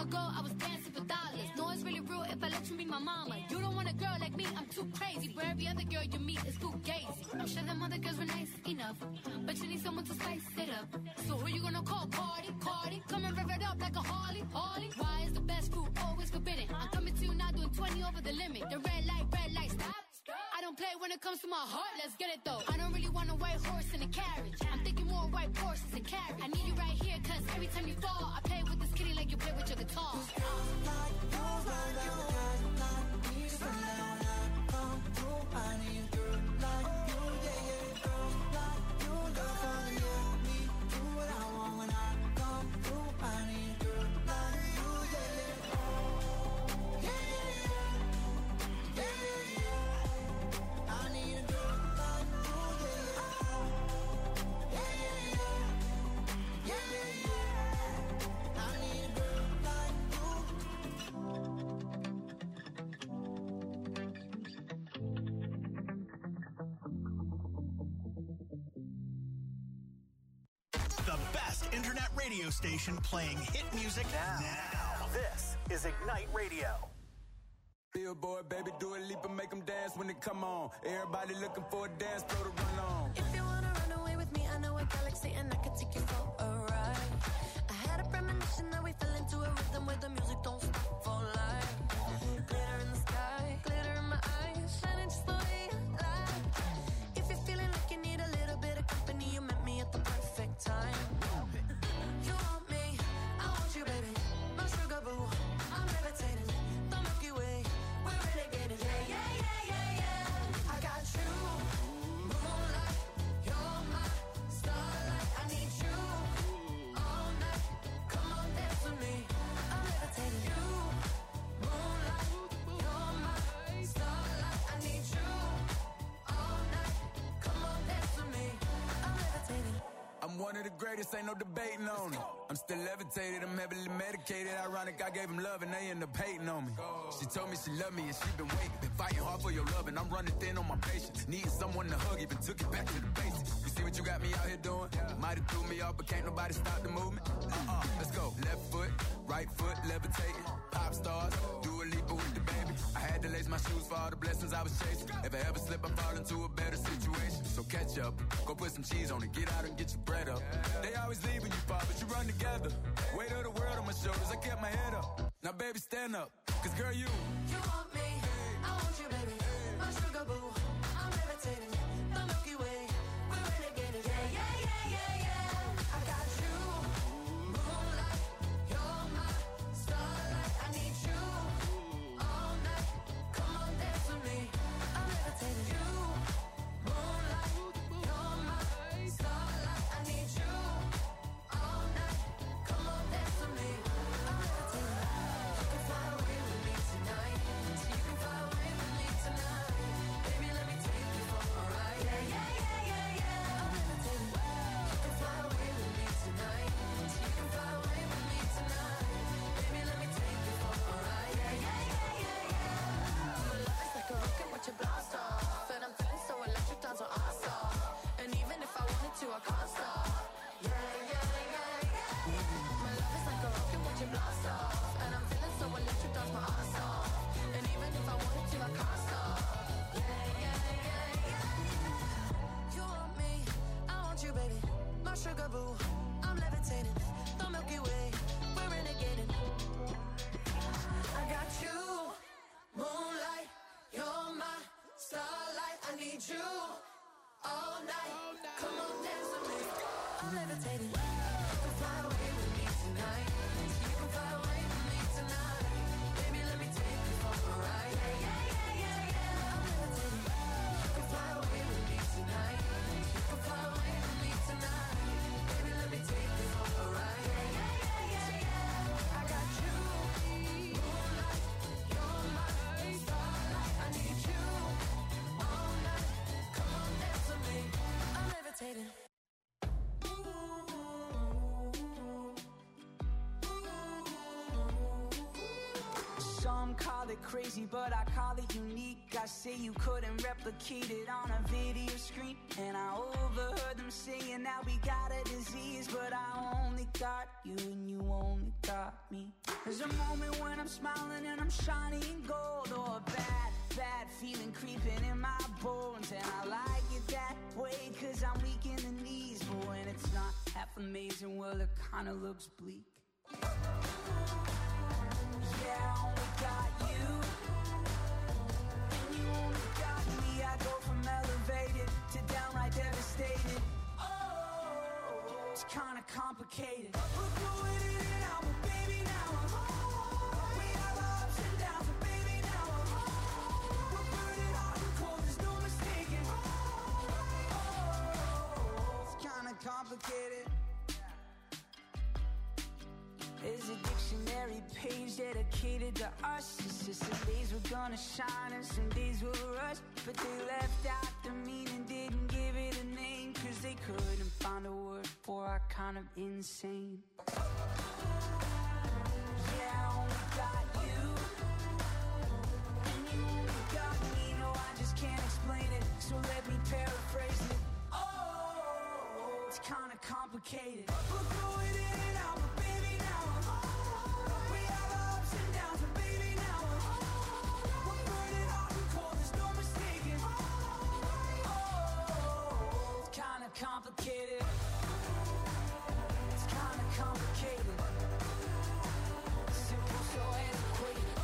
ago, I was dancing for dollars. No, it's really real if I let you be my mama. You don't want a girl like me, I'm too crazy. Where every other girl you meet is too gazy. I'm sure them other girls were nice enough, but you need someone to spice it up. So who you gonna call? Cardi? Come and rev it up like a Harley. Why is the best food always forbidden? I'm coming to you now doing 20 over the limit. The red light, stop. I don't play when it comes to my heart, let's get it though. I don't really want a white horse in a carriage. I'm thinking more white horses and carriage. I need you right here, cause every time you fall, I play with this kitty like you play with your guitar. I need a girl like you, yeah, yeah. Girl like you, girl for the year. Me, do what I want when I come through. I need a girl like you, yeah, yeah. Yeah, yeah, yeah. Yeah, yeah, yeah. I need a girl like you, yeah, yeah. Yeah, yeah, yeah. Yeah, yeah, yeah. I need a girl like The best internet radio station playing hit music now. This is Ignite Radio. Billboard, baby, do a leap and make them dance when they come on. Everybody looking for a dance floor to run on. If you wanna run away with me, I know a galaxy and I can take you for a ride. I had a premonition that we fell into a rhythm where the music don't stop for life. Glitter in the sky, glitter in my eyes, shining just the way I like. If you're feeling like you need a little bit of company, you met me at the perfect time. You want me, I want you, baby. My sugar boo, I'm levitating. The Milky Way, we're renegading. Yeah, yeah, yeah, yeah, yeah. I got you, moonlight. You're my starlight. I need you all night. Come on, dance with me. I'm levitating. You, moonlight. You're my starlight. I need you all night. Come on, dance with me. I'm levitating. I'm one of the greatest, ain't no debating on it. I'm still levitated, I'm heavily medicated. Ironic, I gave him love and they end up hating on me. She told me she loved me and she been waiting. Been fighting hard for your love and I'm running thin on my patience. Needing someone to hug, even took it back to the basics. You see what you got me out here doing? Might have threw me off, but can't nobody stop the movement. Let's go. Left foot, right foot, levitating. Pop stars, do a leap with the baby. I had to lace my shoes for all the blessings I was chasing. If I ever slip, I fall into a better situation. So catch up, go put some cheese on it, get out and get your bread up. They always leave when you fall, but you run together. Weight of the world on my shoulders, I kept my head up. Now baby, stand up, cause girl, you want me, I want you, baby. My sugar boo, I'm levitating. The Milky Way, we're renegading. Yeah, yeah, yeah, yeah, yeah. I got you, moonlight. You're my starlight. I need you all night. Come on, dance with me. I'm levitating. You, moonlight. You're my starlight. I need you all night. Come on, dance with me. I'm levitating. You can fly away with me tonight. So you can fly away with me tonight. Baby, let me take you for a ride. Yeah, yeah, yeah, yeah, yeah. I'm levitating. You can fly away with me tonight. So you can fly away with me tonight. Baby, let me take you for a ride. Yeah, yeah, yeah, yeah, yeah. Your love is like a rocket, watch it blast off. And I'm feeling so electric, dance on our stop. And even if I wanted to, I can't stop. Yeah, yeah, yeah, yeah. My love is like a rocket, watch it blast off. And I'm feeling so electric, dance my ass off. And even if I wanted to, I can't stop. Yeah, yeah, yeah, yeah. You want me, I want you, baby. My sugar boo, I'm levitating. The Milky Way, we're renegading. I got you, moonlight. You're my starlight. I need you all night. Come on, dance with me. I'm levitating. You can fly away with me tonight. So you can fly away with me tonight. Baby, let me take you for a ride. Yeah, yeah, yeah, yeah, yeah. I'm levitating. You can fly away with me tonight. So you can fly away with me tonight. Baby, let me take you for a ride. Yeah, yeah, yeah, yeah, yeah. I got you, moonlight. You're my starlight. I need you all night. Come on, dance with me. I'm levitating. Some call it crazy, but I call it unique. I say you couldn't replicate it on a video screen. And I overheard them saying that we got a disease, but I only got you and you only got me. There's a moment when I'm smiling and I'm shining gold, or a bad feeling creeping in my bones. And I like it that way, cause I'm weak in the knees. But when it's not half amazing, well, it kinda looks bleak. Yeah, I only got you, and you only got me. I go from elevated to downright devastated. Oh, it's kinda complicated. We're going in and out, but baby, now we have our ups and downs, but baby, now we're burning hot and cold, there's no mistaking. Oh, it's kinda complicated. There's a dictionary page dedicated to us. It's just some days we're gonna shine and some days we'll rush. But they left out the meaning, didn't give it a name, cause they couldn't find a word for our kind of insane. Yeah, I only got you, and you only got me. No, I just can't explain it, so let me paraphrase it. Oh, it's kinda complicated. We're going in and out, but baby, now we have our ups and downs, but baby, now we're burning hot and cold, there's no mistaking. Oh, it's kinda complicated. It's kinda complicated. Simple, so antiquated.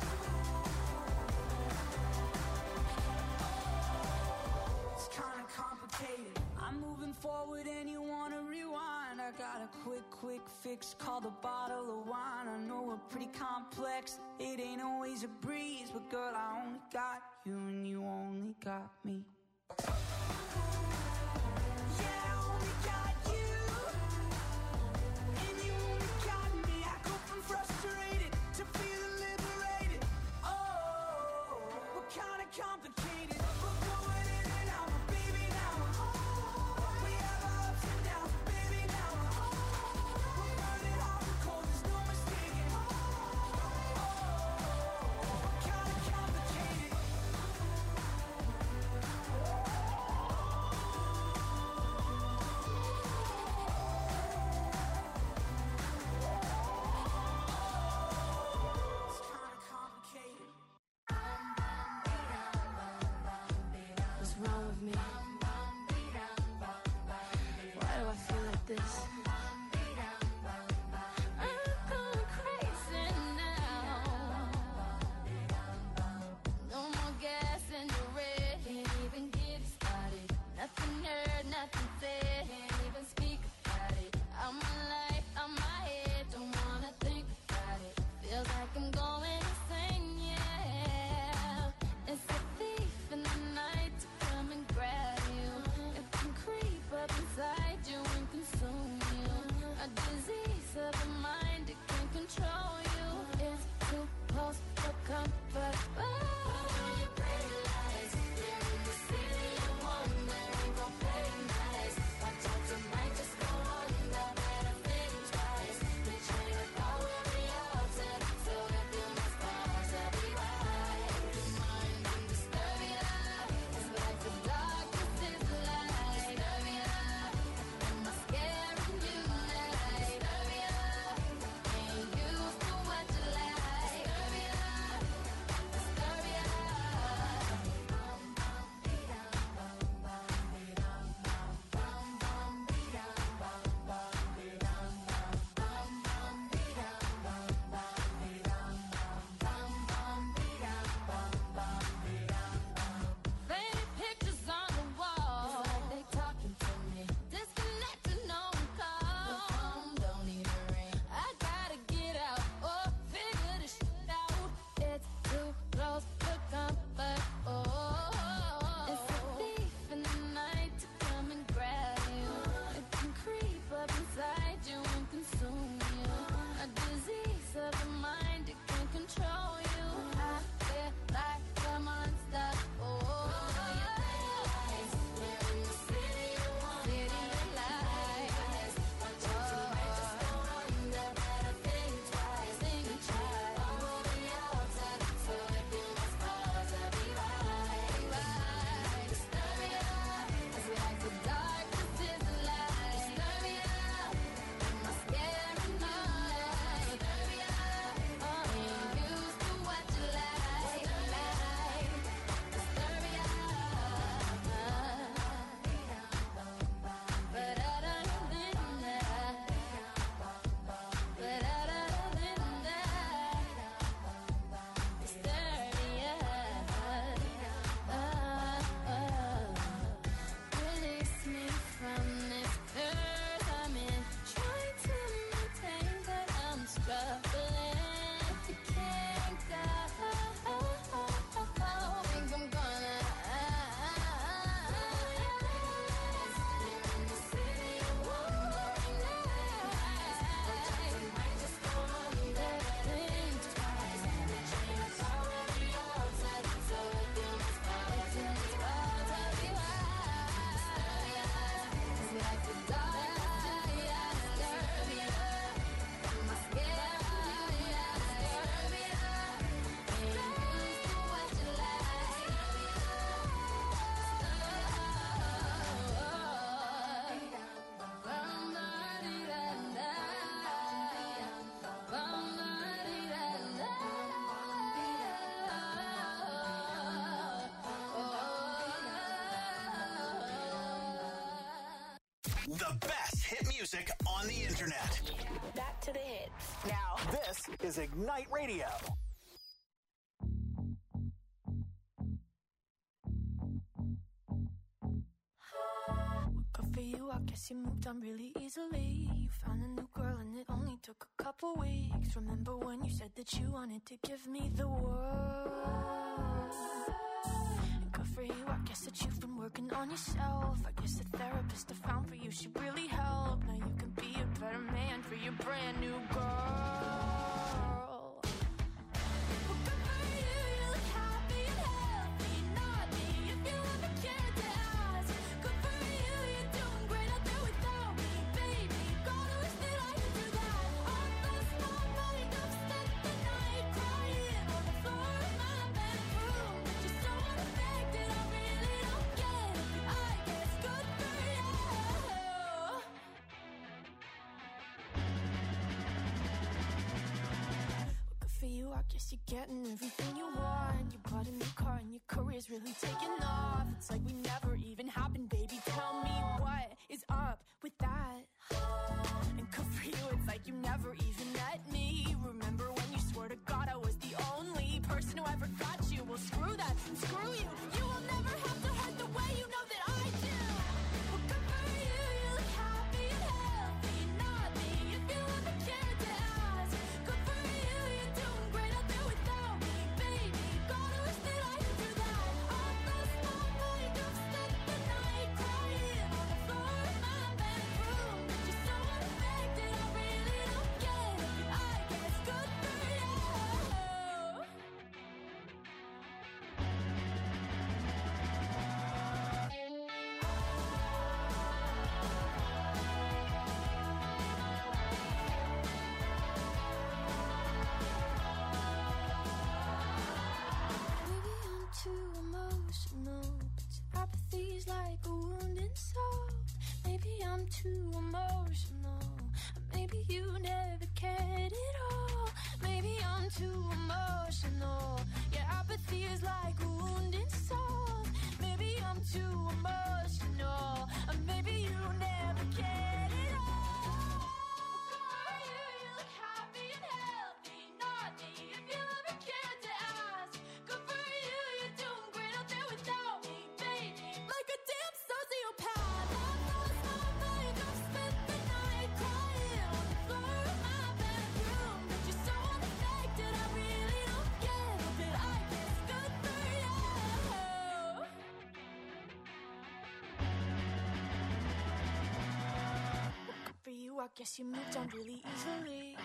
It's kinda complicated. I'm moving forward and you wanna rewind. I got a quick fix called a bottle of wine. I know we're pretty complex, it ain't always a breeze, but girl, I only got you and you only got me. Yeah, I only got you, and you only got me. I go from frustrated to feeling liberated. Oh, we're kinda complicated. We're going in and out, but baby, now we have our ups and downs, but baby, now we're burning hot and cold, there's no mistaking. Oh, we're kinda complicated. The best hit music on the internet. Back to the hits. Now, this is Ignite Radio. Good for you, I guess you moved on really easily. You found a new girl and it only took a couple weeks. Remember when you said that you wanted to give me the world? And good for you, I guess that you've been working on yourself. I guess the therapist I found for you should really help. Now you can be a better man for your brand new girl. Well, good for you, you look happy and healthy. Not me, if you ever cared to ask. Good for you, you're doing great out there without me, baby. God, I wish that I could do that. I lost my mind, I've spent the night crying on the floor of my bedroom. But you're so unaffected, I really don't get it. I guess good for you. Well, good for you, I guess you're getting everything you want. You bought a new car and your career's really taking off. It's like we never even happened, baby. Tell me what is up with that? And good for you, it's like you never even met me. Remember when you swore to God I was the only person who ever got you? Well, screw that and screw you. You will never have to hurt the way you know that I do. Well, good for you, you look happy and healthy. Not me, if you ever cared to ask. Good for you, you're doing great out there without me, baby. God, I wish that I could do that. I lost my mind, I've spent the night crying on the floor of my bedroom. But you're so unaffected, I really don't get it. I guess good for you. Maybe I'm too emotional, but apathy's like a wounded soul. Maybe I'm too emotional, or maybe you never cared at all. Maybe I'm too emotional, yeah, apathy is like a wounded soul. Maybe I'm too emotional, or maybe you never cared at all. Good for you, you look happy and healthy. Not me, if you ever cared to ask. Good for you, you're doing great out there without me, baby. Like a damn sociopath. I lost my mind, I've spent the night crying on the floor of my bedroom. But you're so unaffected, I really don't get it. But I guess good for you. Well, good for you, I guess you moved on really easily.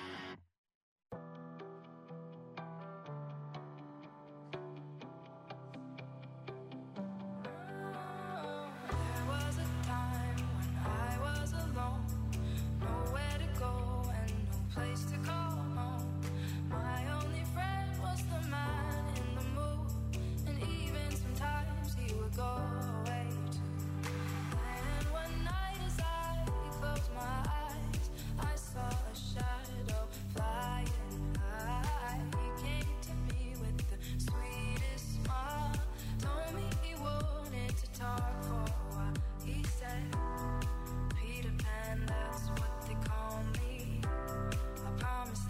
There was a time when I was alone, nowhere to go and no place to call home. My only friend was the man in the mood, and even sometimes he would go away too. And one night as I closed my eyes, I saw a shadow flying high. He came to me with the sweetest smile, told me he wanted to talk for a while. He said, Peter Pan, that's what they call me. I promise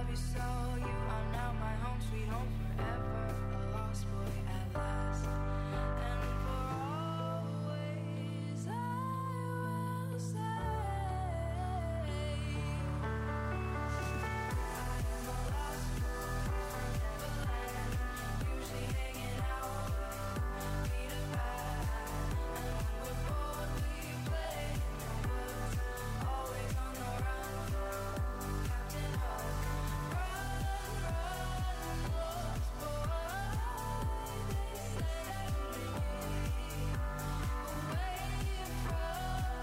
baby, so you are now my home, sweet home forever. A lost boy at last. And for always I will say usually hanging out, meet a ride, and when we're bored we play in the woods, always on the run for Captain Hook. Run, lost boy, they set me away from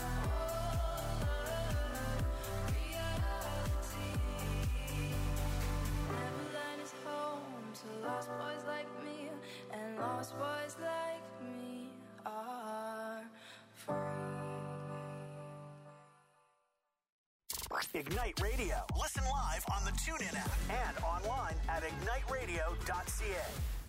reality. Neverland is home to lost boys like me, and lost boys like me are free. Ignite Radio. Listen live on the TuneIn app and online at igniteradio.ca.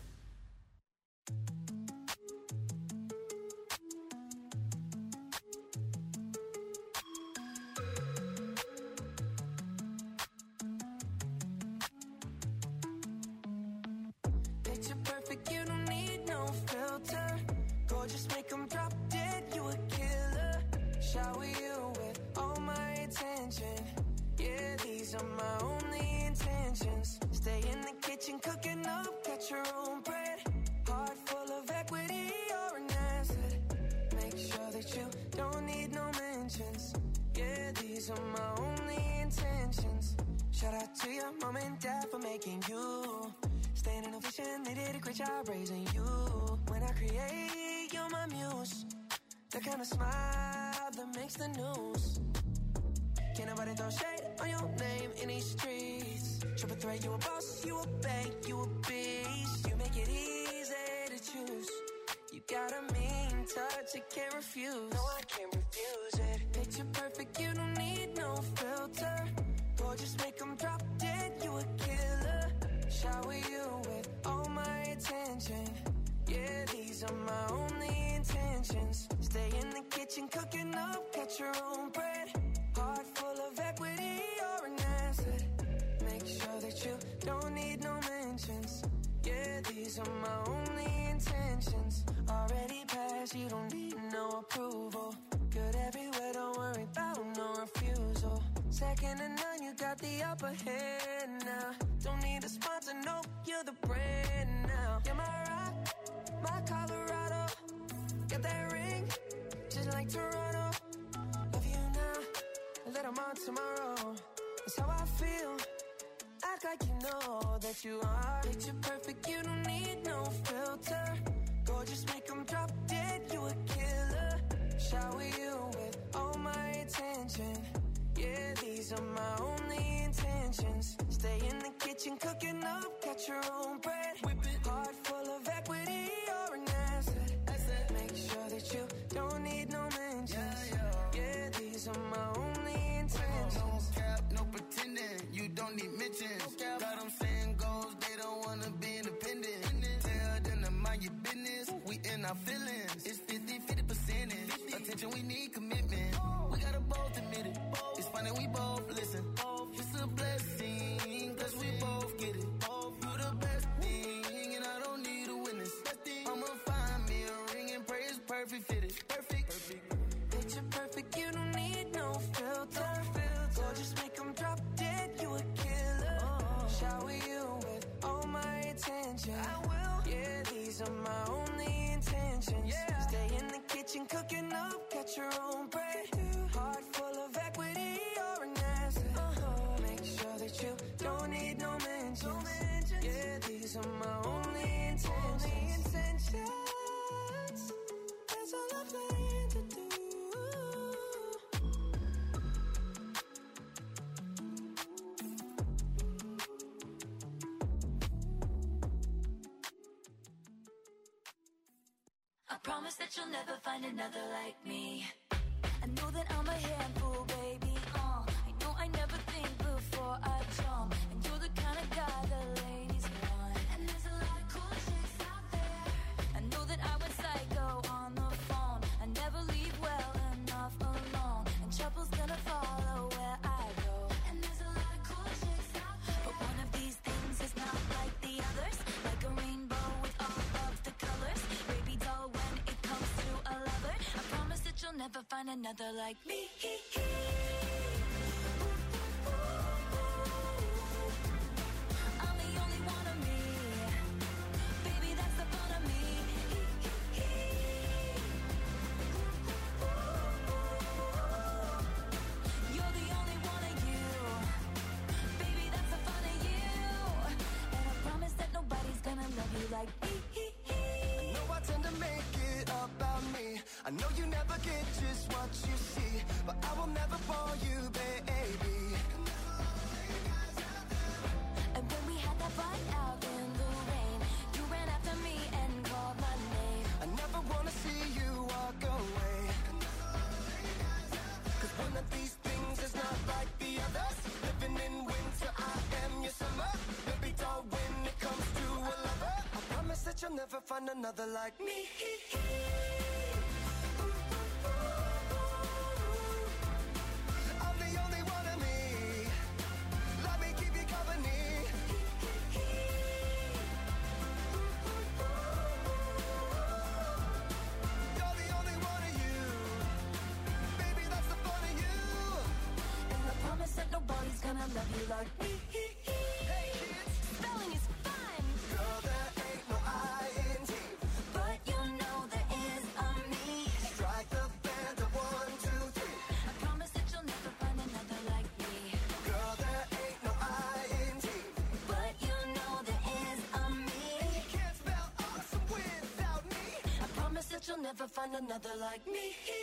Picture perfect, you don't need no filter. Gorgeous, make 'em drop dead, you a killer. Shower you with all my attention. Yeah, these are my only intentions. Stay in the kitchen, cooking up, catch your own bread. Heart full of equity, you're an asset. Make sure that you don't need no mentions. Yeah, these are my only intentions. Shout out to your mom and dad for making you. Staying in a vision, they did a great job raising you. When I create, you're my muse. The kind of smile that makes the news. Can't nobody throw shade on your name in these streets. Triple threat, you a boss, you a bank, you a beast. You make it easy to choose. You got a mean touch, I can't refuse. No, I can't refuse it. Picture perfect, you don't need no filter. Gorgeous, make 'em drop dead, you a killer. Shower you with all my attention. Yeah, these are my only intentions. Stay in the kitchen, cooking up, catch your own bread. Heart full of equity, you're an asset. Make sure that you don't need no mentions. Yeah, these are my only intentions. Already passed, you don't need no approval. Good everywhere, don't worry about no refusal. Second to none, you got the upper hand now. Don't need a sponsor, no, you're the brand now. You're my rock, my Colorado. Got that ring, just like Toronto. Love you now, and let 'em on tomorrow. That's how I feel. Act like you know that you are. Picture perfect, you don't need no filter. Gorgeous, make 'em drop dead, you a killer. Shower you with all my attention. Yeah, these are my only intentions. Stay in the kitchen, cooking up, catch your own bread. Whip it. Heart full of equity, you're an asset. Make sure that you don't need no mentions. Yeah, these are my only intentions. No cap, no pretending, you don't need mentions. Got them saying goals, they don't wanna be independent. Tell them to mind your business, we in our feelings. It's 50% attention, we need commitment. We gotta both admit it. It's funny we both listen. It's a blessing, cause we both get it. You the best thing, and I don't need a witness. I'ma find me a ring and pray it's perfect fitted. Perfect. Picture perfect, you don't need no filter. Gorgeous, make 'em drop dead, you a killer. Shower you with all my attention. I will. Yeah, these are my only intentions. Stay in the kitchen, cooking up, catch your own bread. Heart full of equity, you're an asset. Make sure that you don't need no mentions. Yeah, these are my only intentions. That's all I'm planning to do. I promise that you'll never find another like me. I know that I'm a handful, baby. I know I never think before I jump, and you're the kind of guy the ladies want. And there's a lot of cool chicks out there. I know that I went psycho on the phone. I never leave well enough alone, and trouble's gonna follow where I go. And there's a lot of cool chicks out there, but one never find another like me. I'm the only one of me. Baby, that's the fun of me. You're the only one of you. Baby, that's the fun of you. And I promise that nobody's gonna love you like me. I know I tend to make it about me. I know you never get just what you see, but I will never fall you, baby. And when we had that fight out in the rain, you ran after me and called my name. I never wanna see you walk away, 'cause one of these things is not like the others. Living in winter, I am your summer. Baby doll, when it comes to a lover, I promise that you'll never find another like me. I'm the only one of me. Let me keep you company. You're the only one of you. Baby, that's the fun of you. And I promise that nobody's gonna love you like me. Hey kids, Spelling is fun, girl, there ain't no I-N-G. but you know there is a me. Strike the band of 1, 2, 3. I promise that you'll never find another like me. Girl, there ain't no I-N-G. But you know there is a me. You can't spell awesome without me. I promise that you'll never find another like me.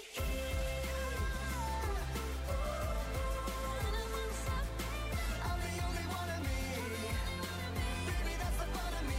I'm the only one of me. Baby, that's the fun of me.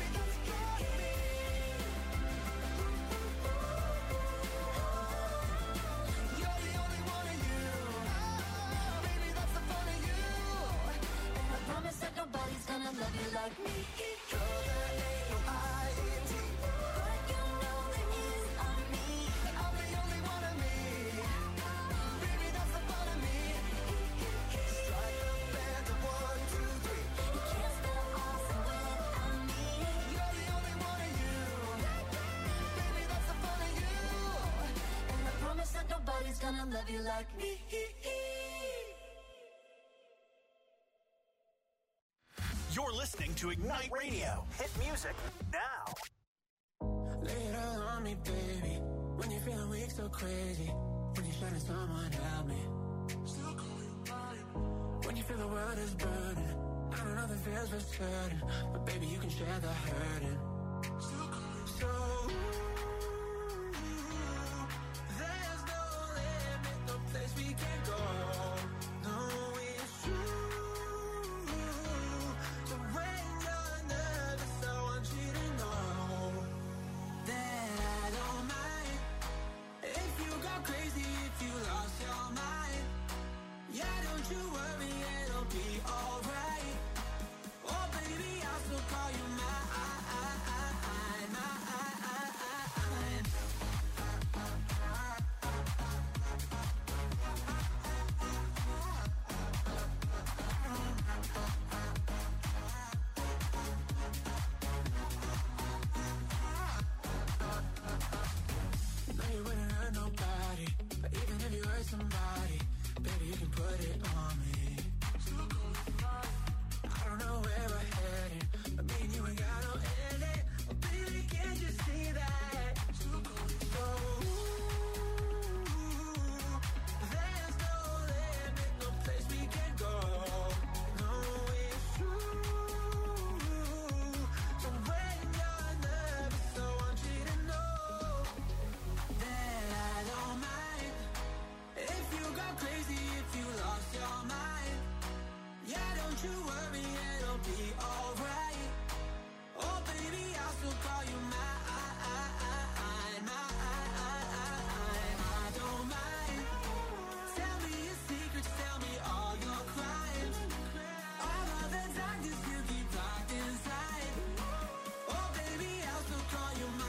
You're the only one of you. Baby, that's the fun of you. And I promise that nobody's gonna love you like me. Girl, there ain't no I-N-G. But you know there is a me. I'm the only one of me. Baby, that's the fun of me. Strike the band of 1, 2, 3. You can't spell awesome without me. You're the only one of you. Baby, that's the fun of you. And I promise that nobody's gonna love you like me. You're listening to Ignite Radio. Hit music now. Lay it all on me, baby. When you're feeling weak, so crazy. When you're shining, someone help me. When you feel the world is burning, I don't know the feels for certain, but baby, you can share the hurting. So there's no limit, no place we can go. No, it's true. So when you're nervous, I want you to know that I don't mind if you go crazy, if you lost your mind. Yeah, don't you worry, it'll be alright. Oh baby, I'll still call you mine. No, you wouldn't hurt nobody, but even if you hurt somebody, baby, you can put it on me. I don't know where we're headed, but me and you ain't got no ending. Oh, baby, can't you see that? So there's no limit, no place we can go. No, it's true. So when you're nervous, I want you to know that I don't mind if you go crazy, if you lost your mind. Yeah, don't you worry, it'll be alright. Oh baby, I'll still call you mine. I don't mind. Tell me your secrets, tell me all your crimes. All of the darkness you keep locked inside. Oh baby, I'll still call you mine.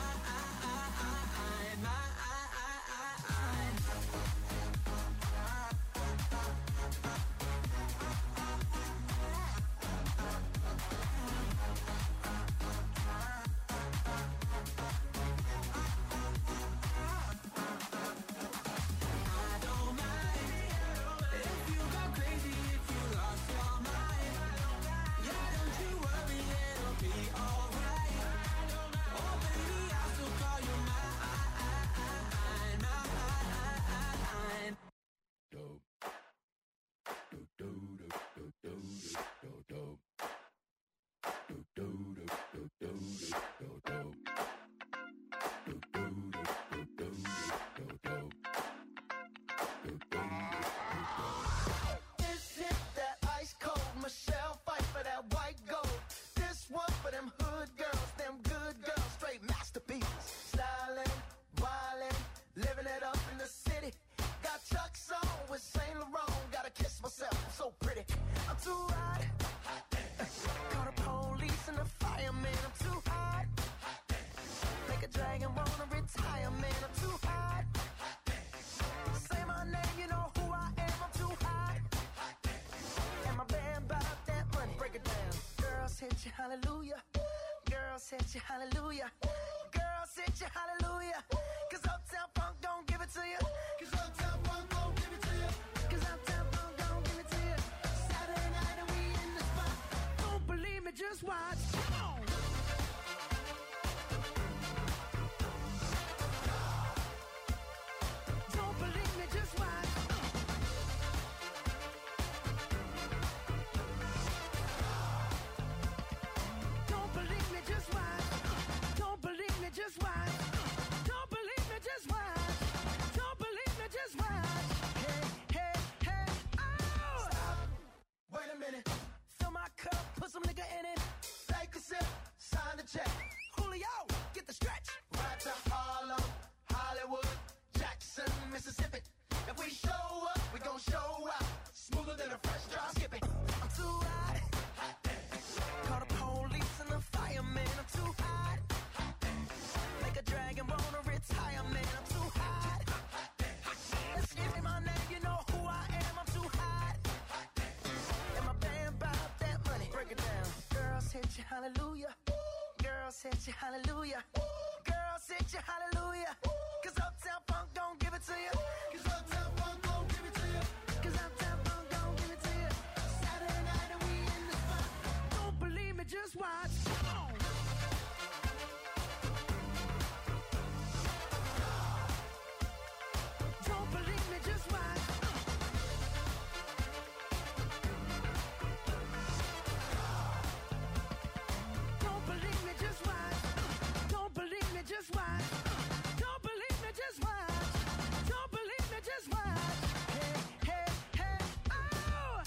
too hot. Call the police and the fireman, I'm too hot. Make a dragon wanna retire, man, I'm too hot. Say my name, you know who I am, I'm too hot. And my band bought that money, break it down. Girls hit you, hallelujah. Girls hit you, hallelujah. Girls hit you, hallelujah. Cause Uptown Funk don't give it to you. Cause Uptown Funk don't give it to you. Cause Uptown Funk don't give it to you. Saturday night and we in the spot. Don't believe me, just watch. Come on. Don't believe me, just watch. Don't believe me, just watch. Don't believe me, just watch. Don't believe me, just watch. Don't believe me, just watch. Hey, hey, hey, oh! Stop. Wait a minute. Fill my cup, put some nigga in it. Take a sip, sign the check. Julio, get the stretch. Right to Harlem, Hollywood, Jackson, Mississippi. If we show up, we gon' show out. Smoother than a fresh drop skipping. I'm too hot. Call the police and the fireman, I'm too hot. Make a dragon wanna retire, man, I'm too hot. Let's give me my name, you know who I am, I'm too hot. And my band bought that money, break it down. Girls hit you, hallelujah. Girls hit you, hallelujah. Girls hit you, hallelujah. Cause Uptown Funk don't give it to you. Cause Uptown Funk don't give it to you. Cause Uptown Funk don't give it to you. Saturday night and we in the spot. Don't believe me, just watch. Come on. Don't believe me, just watch. Don't believe me, just watch. Don't believe me, just watch. Don't believe me, just watch. Don't believe me, just watch. Hey, hey, hey, oh!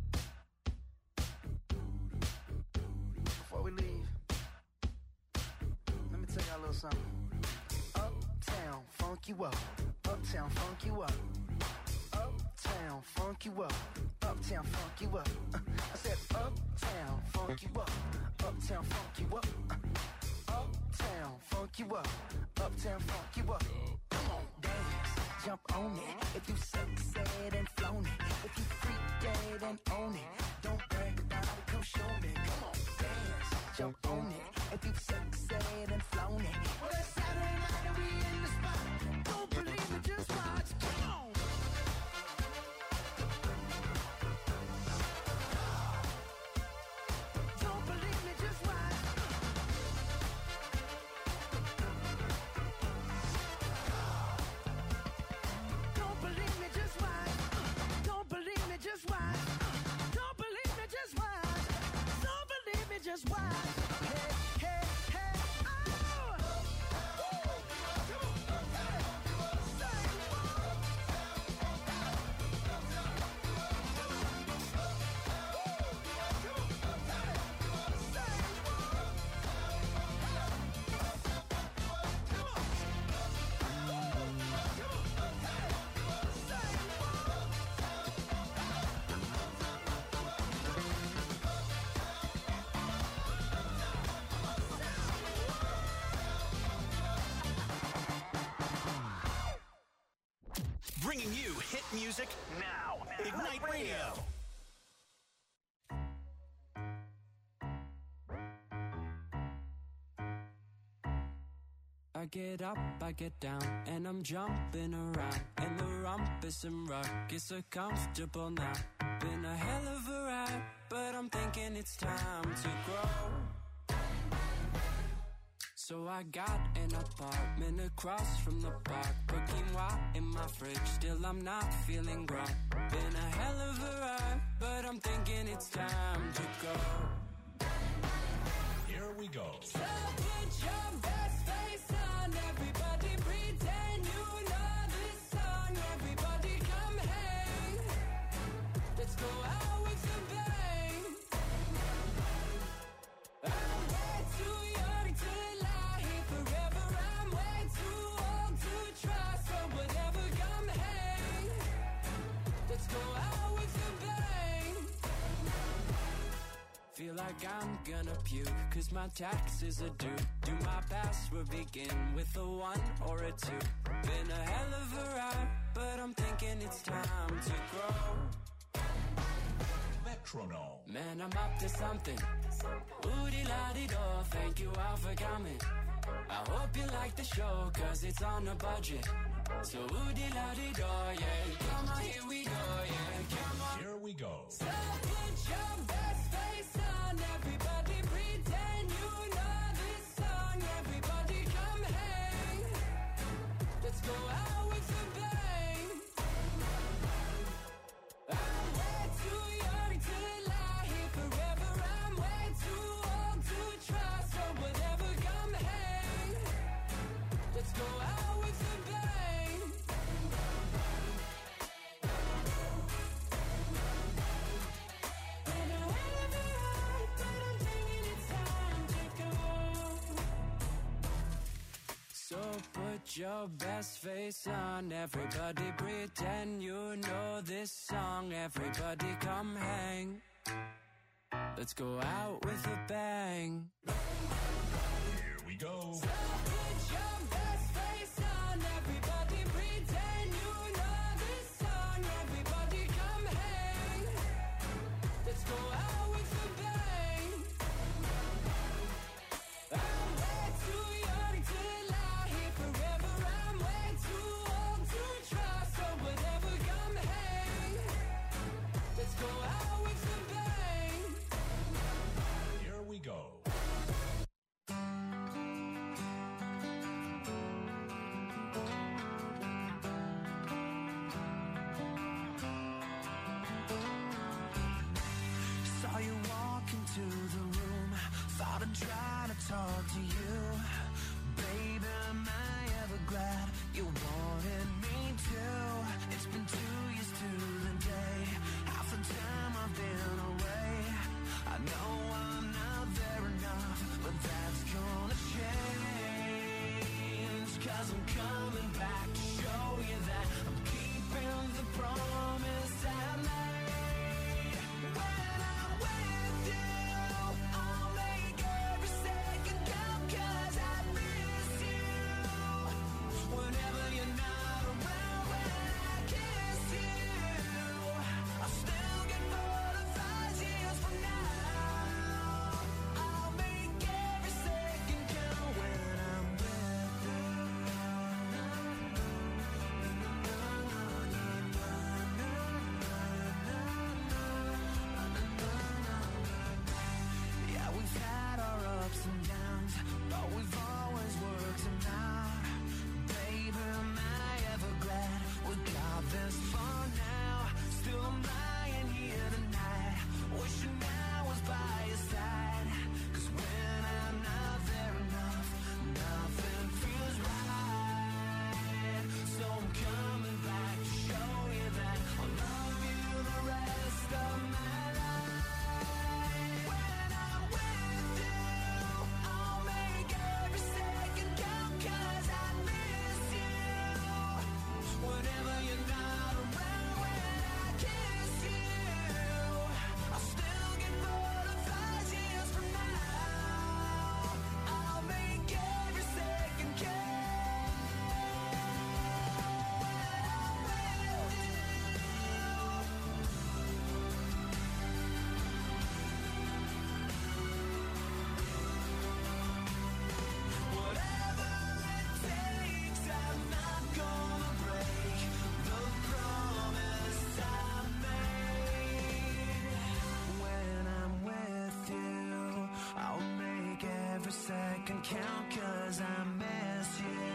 Before we leave, let me tell y'all a little something. Uptown, funk you up. Uptown, funk you up. Uptown, funk you up. Uptown, funk you up. I said uptown, funk you up. Uptown, funk you up. Uptown, funk you up. Uptown, funk you up. Come on, dance, jump on it. If you said and flown it. If you freak dead and own it. Don't brag about it, come show me. Come on, dance, jump on it. If you said and flown it. Well, it's Saturday night and we in the spot. Don't believe me, just watch. Come on. Don't believe me, just watch. Don't believe me, just watch. Don't believe me, just watch. Don't believe me, just watch. Don't believe me, just watch. Hey, hey, hey, oh! Bringing you hit music now. Ignite Radio. I get up, I get down, and I'm jumping around. And the rumpus and ruckus are comfortable now. Been a hell of a ride, but I'm thinking it's time to grow. So I got an apartment across from the park. Put quinoa in my fridge, still I'm not feeling grown. Been a hell of a ride, but I'm thinking it's time to go. Here we go. So put your best face on, everybody pretend you know this song. Everybody come hang, let's go out with a bang. I'm way too young to lie here forever. I'm way too old to try, so whatever, come hang, let's go out with a bang. like I'm gonna puke, cause my taxes are due. Do my password begin with a 1 or a 2? Been a hell of a ride, but I'm thinking it's time to grow. Metronome. Man, I'm up to something. Oodie-la-dee-do, thank you all for coming. I hope you like the show, cause it's on a budget. So oodie-la-dee-do, yeah. Come on, here we go, yeah. Come on. Here we go. So put your best face on, everybody pretend you know this song. Everybody come hang. Let's go out with a bang. I'm way too young to lie here forever. I'm way too old to try. So whatever, come hang. Let's go out with a bang. And I wanna be right, but I'm thinking it's time to go. So put your best face on, everybody pretend you know this song. Everybody come hang. Let's go out with a bang. Here we go. So put your best face on, everybody pretend you know this song. Everybody come hang. Let's go out with a bang. I'm way too young to lie here forever. I'm way too old to try. So whatever, come hang. Let's go out with a bang. Here we go. Saw you walk into the room, thought I'd try to talk to you. Baby, am I ever glad you wanted me to? It's been 2 years to the day, half the time I've been away. I know I'm not there enough, but that's gonna change. Cause I'm coming back to show you that I'm keeping the promise I made. When I'm with you, I'll make every second count, cause I miss you. Whenever you're not around, when I kiss you, I'll still get butterflies years from now. I'll make every second count when I'm with you. Yeah, we've had our ups and downs, but we've always worked them out. Baby, am I ever glad we got this far now? Still I'm lying here tonight, wishing I was by your side. Cause when I'm not there enough, nothing feels right. So I'm coming back to show you that I'll love you the rest of my life. When I'm with you, I'll make every second count, cause I miss you. Whenever you're not around, when I kiss you, I'll still get butterflies years from now. I'll make every second count. Whatever it takes, I'm not gonna break the promise I made. When I'm with you, I'll make every second count, cause I miss you.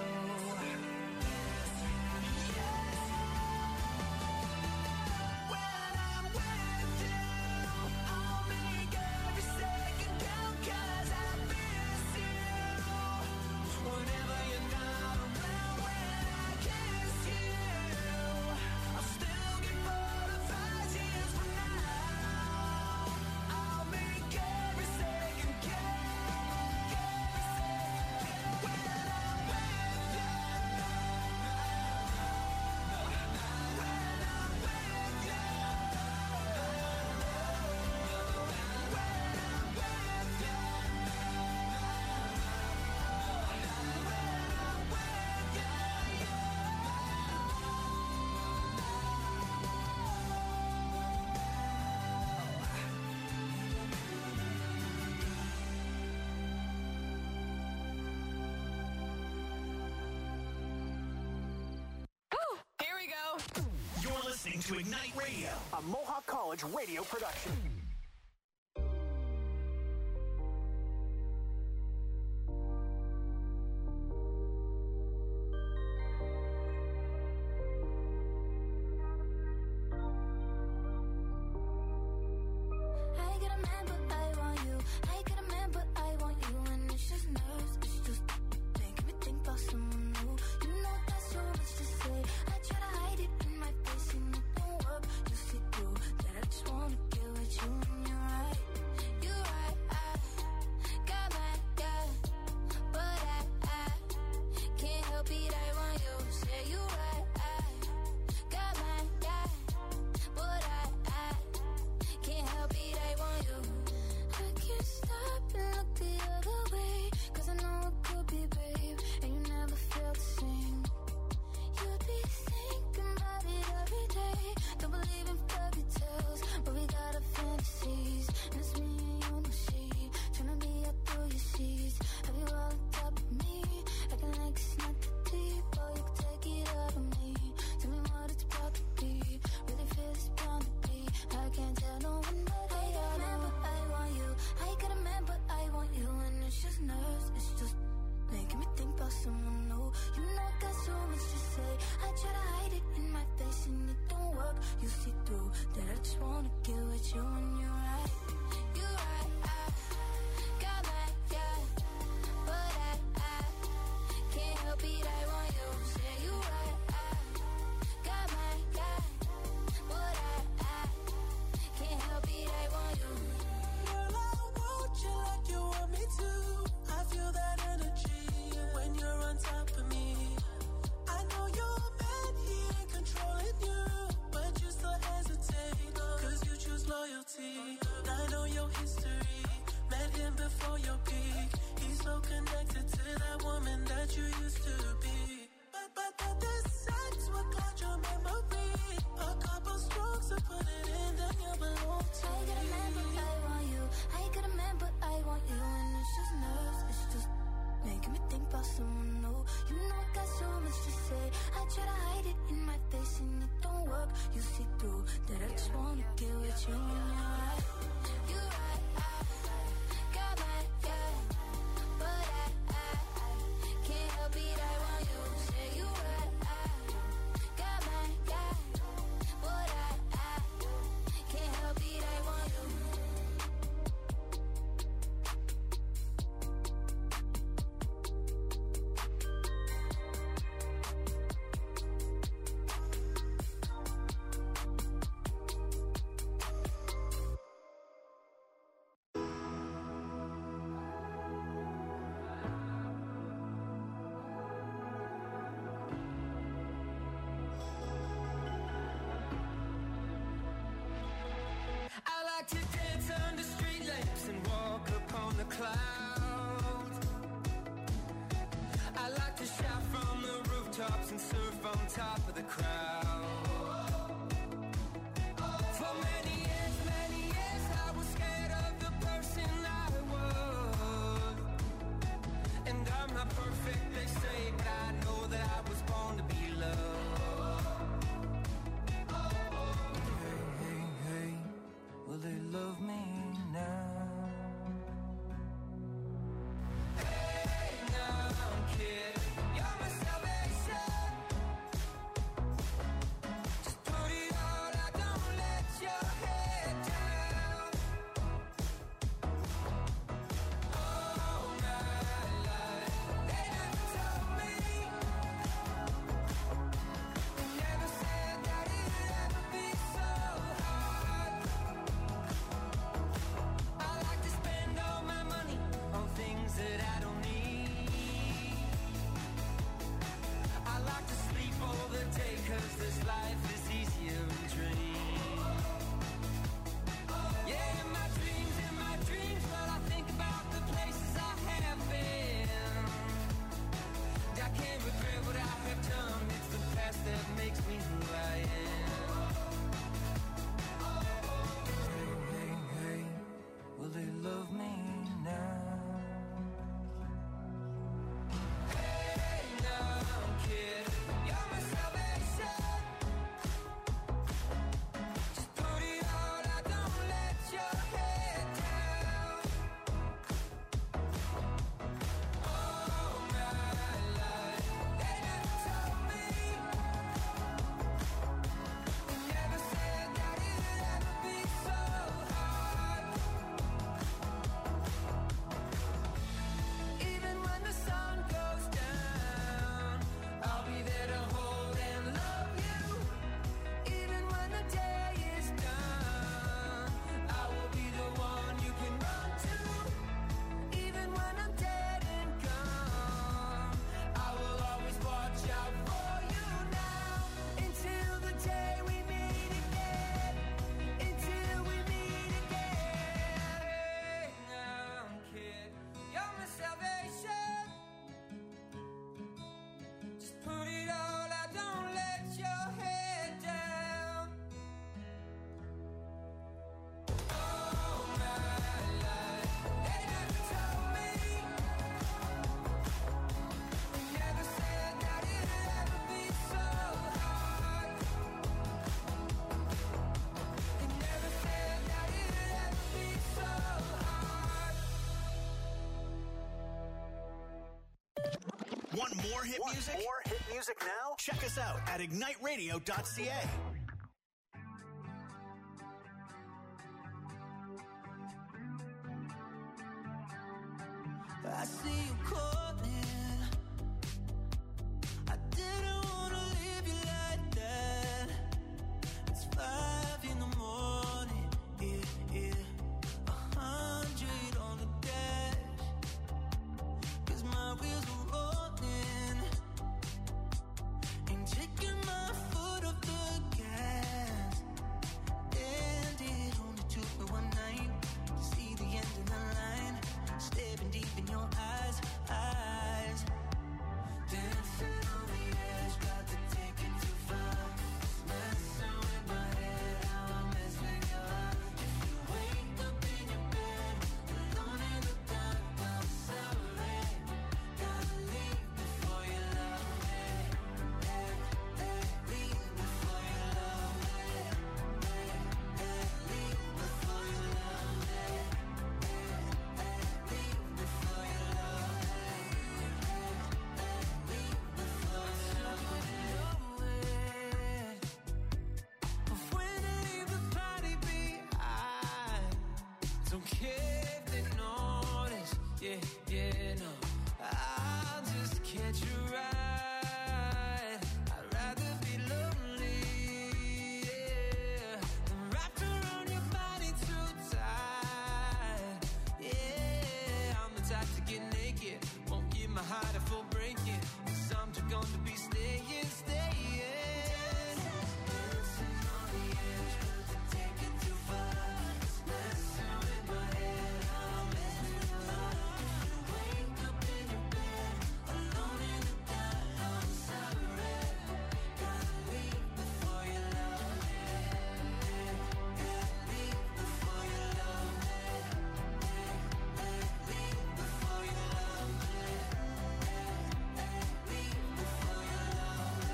When I'm with you, I'll make every second count, cause I miss you. Whenever you're not around, when I kiss you, I'll still get butterflies years from now. I'll make every second count. listening to Ignite Radio, a Mohawk College radio production. To dance under street lamps and walk upon the clouds. I like to shout from the rooftops and surf on top of the crowd. For many years I was scared of the person I was. And I'm not perfect, they say, but I know that I was born to be loved. Hey, will they love me now? Hey, now, kid, you're my salvation. Just put it all out, don't let your head down. All my life, they never told me. They never said that it'd ever be so hard. I like to spend more hit music? More hit music now? Check us out at igniteradio.ca. I see you calling. I didn't wanna leave you like that. It's 5 in the morning, yeah. 100 on the dash. 'Cause my wheels are rolling. Ain't taking my foot off the gas. And it only took me one night to see the end of the line. Staring deep in your eyes. Dancing on the edge, about to take it too far. Messing with my head, how I mess with your heart. If you wake up in your bed, alone in the dark, I'm sorry. Gotta leave before you love me. Leave before you love me. Leave before you love me. Don't care if they notice, yeah, no. I'll just catch a ride. I'd rather be lonely, yeah, than wrapped around your body too tight. Yeah, I'm the type to get naked, won't give my heart a full breaking. 'Cause I'm too gone to be staying. Dancing on the edge, but to take it too far. Messing with my head, I'm messing with your heart. If you wake up in your bed, alone in the dark, I'm sorry. Gotta leave before you love me. Leave before you love me. Leave before you love me. Leave before you love me.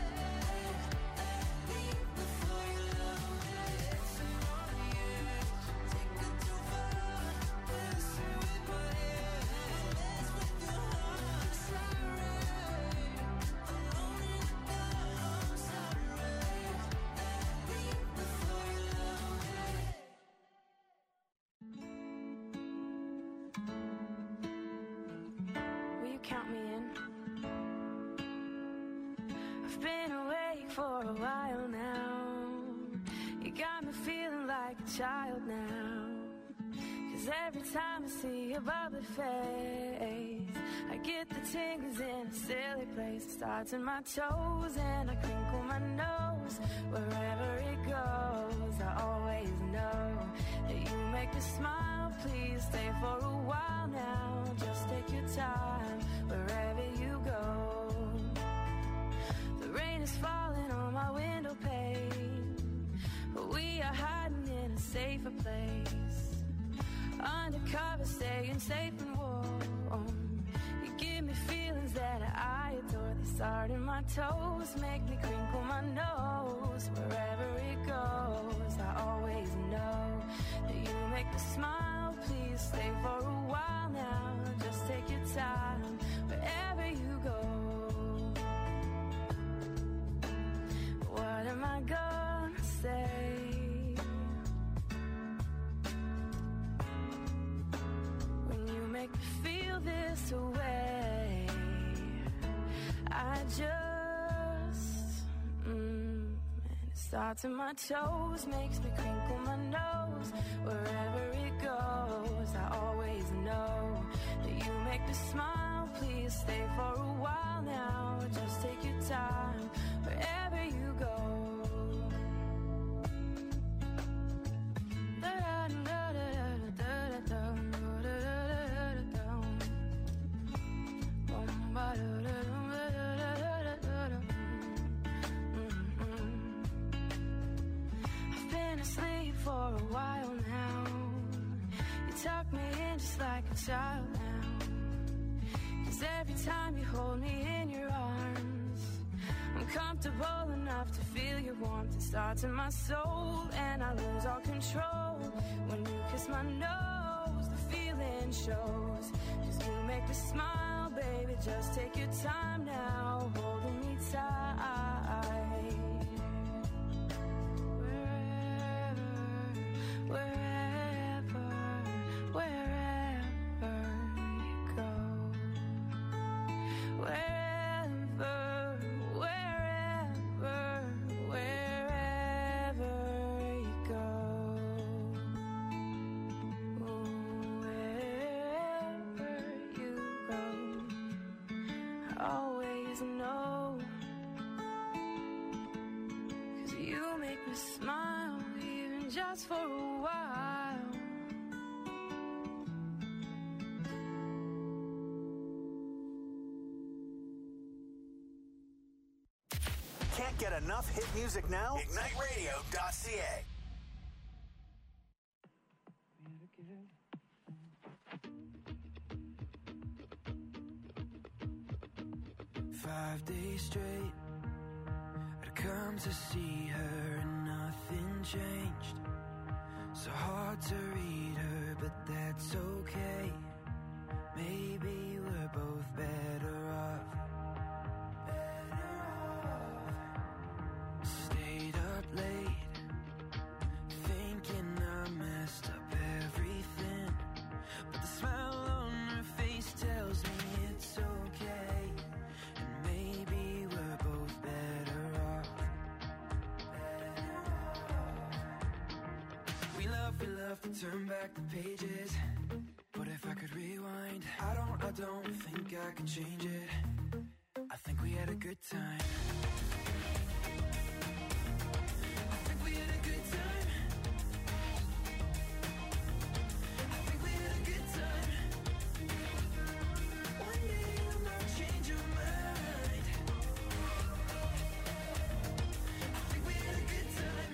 Leave before you love me. Dancing on the edge, take it too far. Messing with my head, mess with your heart. Sorry, alone in the dark, I'm sorry. Leave before you love me. Will you count me in? I've been awake for a while now. You got me feeling like a child now. 'Cause every time I see your bubbly face, I get the tingles in a silly place. It starts in my toes and I crinkle my nose. Wherever it goes, I always know that you make me smile. Please stay for a while now. Just take your time wherever you go. The rain is falling on my window pane, but we are hiding in a safer place. Undercover, staying safe and warm. You give me feelings that I adore. They start in my toes, make me crinkle my nose. Wherever it goes, I always know that you make me smile. Please stay for a while now. Just take your time wherever you go. What am I gonna say? When you make me feel this way, I just and it starts in my toes, makes me crinkle my nose. Wherever it goes, I always know that you make me smile. Please stay for a while now. Just take your time wherever you go. I've been asleep for a while now. You tuck me in just like a child now. 'Cause every time you hold me in your arms, I'm comfortable enough to feel your warmth. It starts in my soul and I lose all control. When you kiss my nose, the feeling shows. 'Cause you make me smile. baby, just take your time now, holding me tight. Wherever you go, wherever you go, wherever you go, always know, 'cause you make me smile, even just for a while. Can't get enough hit music now? IgniteRadio.ca. 5 days straight, I'd come to see her and nothing changed. So hard to read her, but that's okay. Maybe we're both better off. Stayed up late, thinking I messed up everything. But the smile on her face tells me it's okay. And maybe we're both better off. We love to turn back the pages. But if I could rewind, I don't think I could change it. I think we had a good time. I think we had a good time. I think we had a good time. One day you might change your mind. I think we had a good time.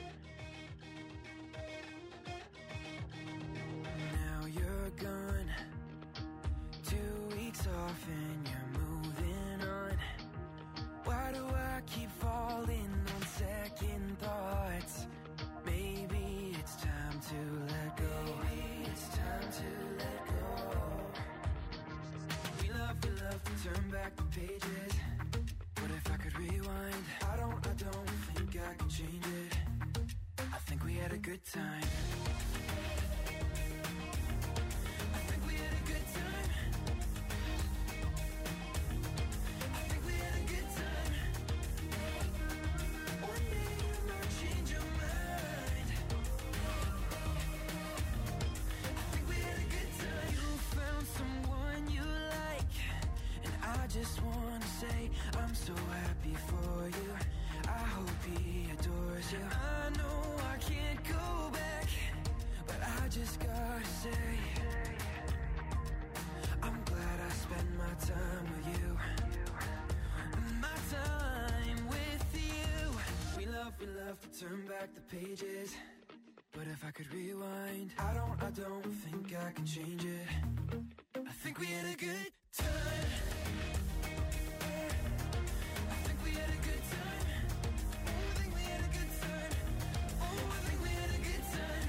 Now you're gone, 2 weeks off and you're moving on. Why do I keep falling on second thoughts? Maybe it's time to let go. Maybe it's time to let go. We love to turn back the pages. But if I could rewind, I don't think I could change it. I think we had a good time. I think we had a good time. I think we had a good time. One day you might change your mind. I think we had a good time. You found someone you like, and I just wanna say I'm so happy for you. I hope he adores you. I know I can't go back, but I just gotta say I'm glad I spent my time with you. My time with you. We love to turn back the pages. But if I could rewind, I don't think I can change it. I think we had a good time. I think we had a good time. Oh, I think we had a good time. Oh, I think we had a good time.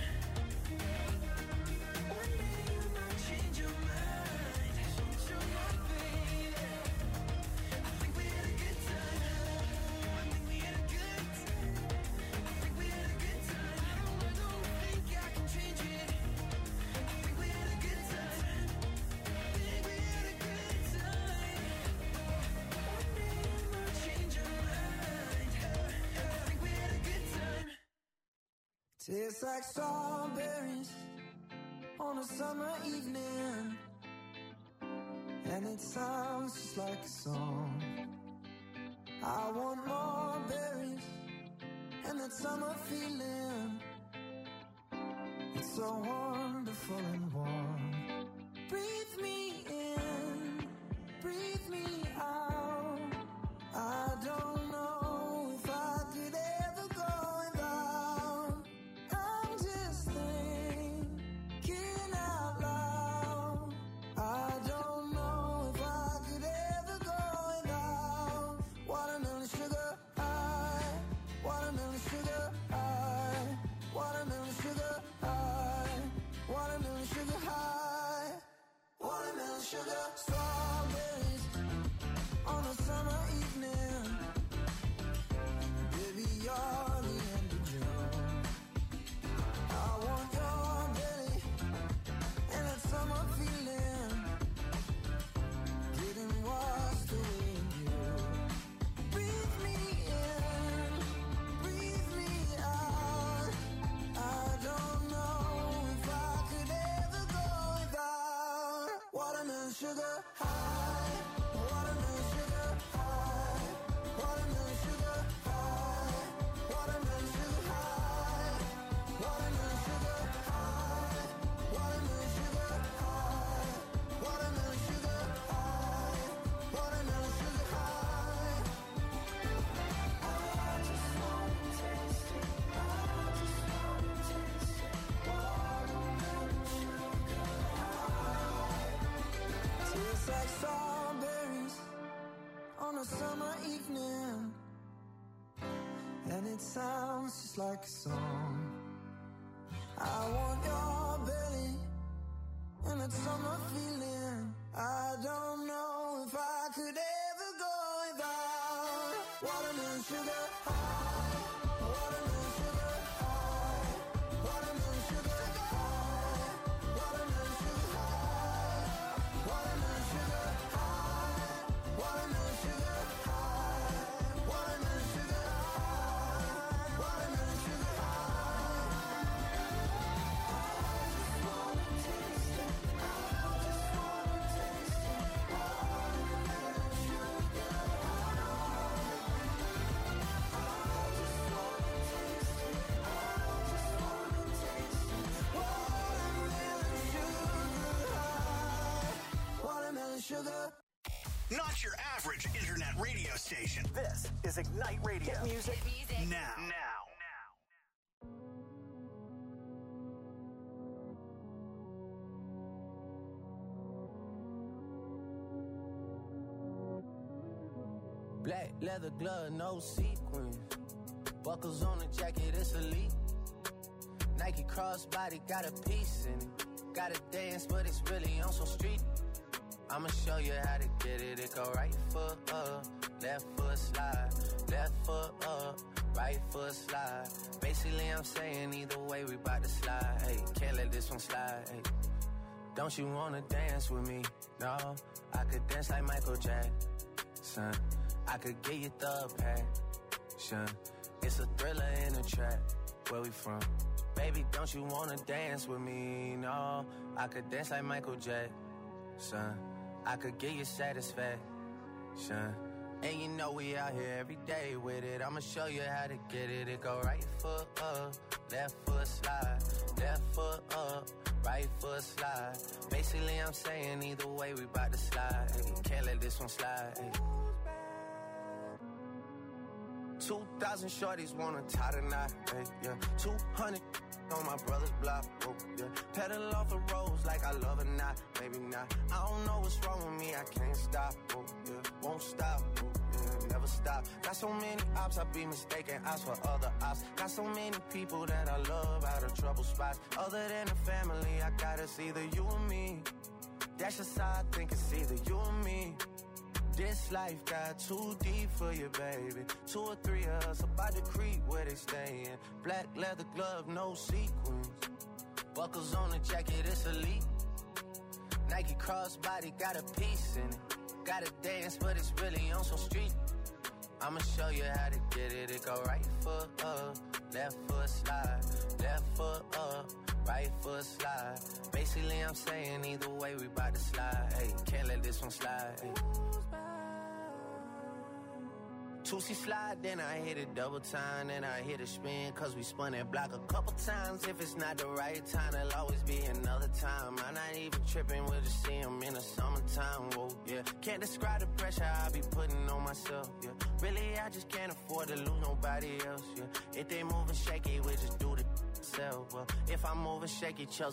One day you might change your mind. Change your mind, baby. I think we had a good time. I think we had a good time. I think we had a good time. I don't think I can change it. I think we had a good time. I think we had a good time. One day you might change your mind. I think we had a good time. Tastes like strawberries on a summer evening, and it sounds just like a song. I want more berries and that summer feeling. It's so wonderful and warm. Breathe me in, breathe me out. I don't know if I could ever go without. I'm just thinking out loud. I don't know if I could ever go without watermelon sugar high, watermelon sugar high, watermelon sugar high, watermelon sugar high, watermelon sugar strawberry. sugar high. Watermelon sugar high. Watermelon sugar high. Watermelon sugar high. Watermelon sugar high. Watermelon sugar high. Watermelon sugar high. Watermelon sugar high. I just wanna taste it. I just wanna taste it. Watermelon sugar high. Tastes like strawberries on a summer evening, and it sounds just like a song. I want your belly and that summer feeling. I don't know if I could ever go without watermelon sugar high. Watermelon sugar high. Watermelon sugar high. Watermelon sugar high. Watermelon sugar high. Watermelon sugar high. Watermelon sugar high. Watermelon sugar high. I just wanna taste it. I just wanna taste it. Watermelon sugar high. I just wanna taste it. I just wanna taste it. Watermelon sugar high. Watermelon sugar. Not your average internet radio station. This is Ignite Radio. Hit music now. Black leather glove, no sequins. Buckles on the jacket, it's elite. Nike crossbody, got a piece in it. Gotta dance, but it's really on some street. I'ma show you how to get it. It go right foot up, left foot slide. Left foot up, right foot slide. Basically, I'm saying either way, we bout to slide. Hey, can't let this one slide. Hey, don't you wanna dance with me? No, I could dance like Michael Jackson. I could get you the passion. It's a thriller in a trap. Where we from? Baby, don't you wanna dance with me? No, I could dance like Michael Jackson. I could get you satisfaction. And you know we out here every day with it. I'ma show you how to get it. It go right foot up, left foot slide. Left foot up, right foot slide. Basically, I'm saying either way, we bout to slide. Hey, can't let this one slide. Hey. 2,000 shorties wanna tie the knot, hey, yeah. 200 on my brother's block, oh, yeah. Pedal off the roads like I love it, not, maybe not. I don't know what's wrong with me, I can't stop, oh, yeah. Won't stop, oh, yeah, never stop. Got so many ops, I be mistaken ops for other ops. Got so many people that I love out of trouble spots. Other than the family, I got it's either you or me. That's just how I think it's either you or me. This life got too deep for you, baby. 2 or 3 of us about to creep where they stayin'. Black leather glove, no sequins. Buckles on the jacket, it's elite. Nike crossbody, got a piece in it. Gotta dance, but it's really on some street. I'ma show you how to get it. It go right foot up, left foot slide. Left foot up, right foot slide. Basically, I'm saying either way, we bout to slide. Hey, can't let this one slide. Hey. 2C slide, then I hit it double time, then I hit a spin, cause we spun that block a couple times. If it's not the right time, there'll always be another time. I'm not even tripping, we'll just see him in the summertime, whoa, yeah. Can't describe the pressure I be putting on myself, yeah. Really, I just can't afford to lose nobody else, yeah. If they moving shaky, we just do the self, well. If I'm moving shaky, Chelsea